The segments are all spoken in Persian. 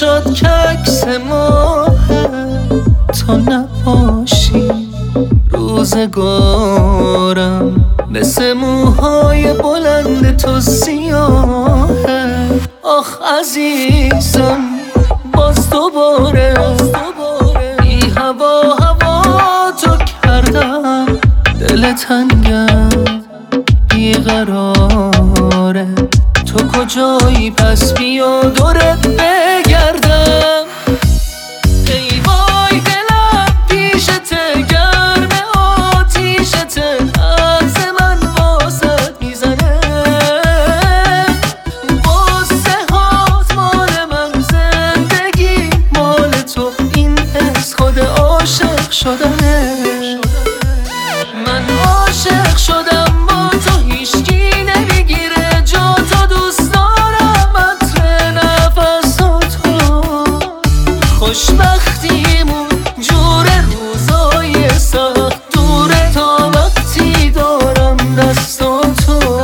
چشات که عکس ماهه تا نباشی روزگارم مثل موهای بلند تو سیاهه. آخ عزیزم باز دوباره بی هوا تو کردم، دل تنگم بیقراره، تو کجایی پس بیا دورت بگردم. ای وای دلم پیشته گرم آتیشته، عکس من واسد میزنه، قصه هات مال من، زندگی مال تو، این حس خود عاشق شدنه. من عاشق شدم با تو، هیچکی نمیگیره جا تو، دوست دارم عطر نفساتو، خوشبختیمون جور روزای سخت دوره تا وقتی دارم دستاتو.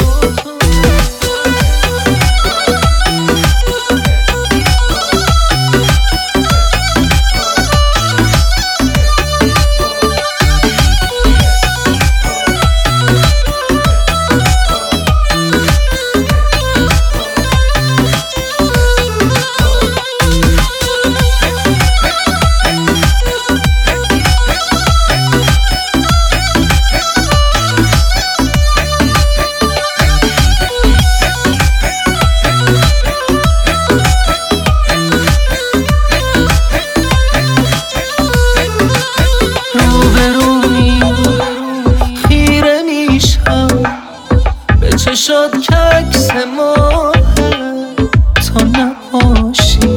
چشات که عکس ماهه تا نباشی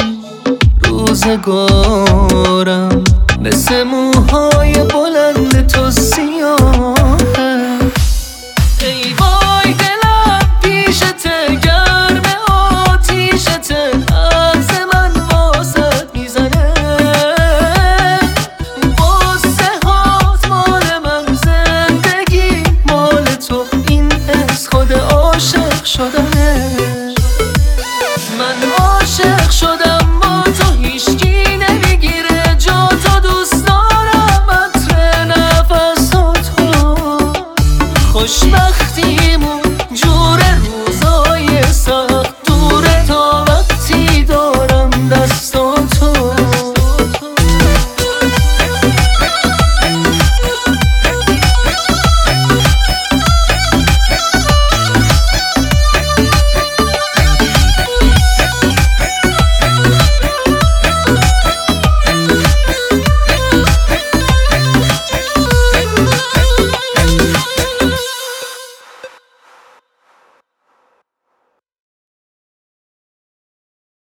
روزگارم مثل موهای بلند تو سیاهه. ای وای دلم پیشته گرم آتیشته، عکس من واسد میزنه، قصه هات مال من، زندگی مال تو، این حس خود عاشق شدم.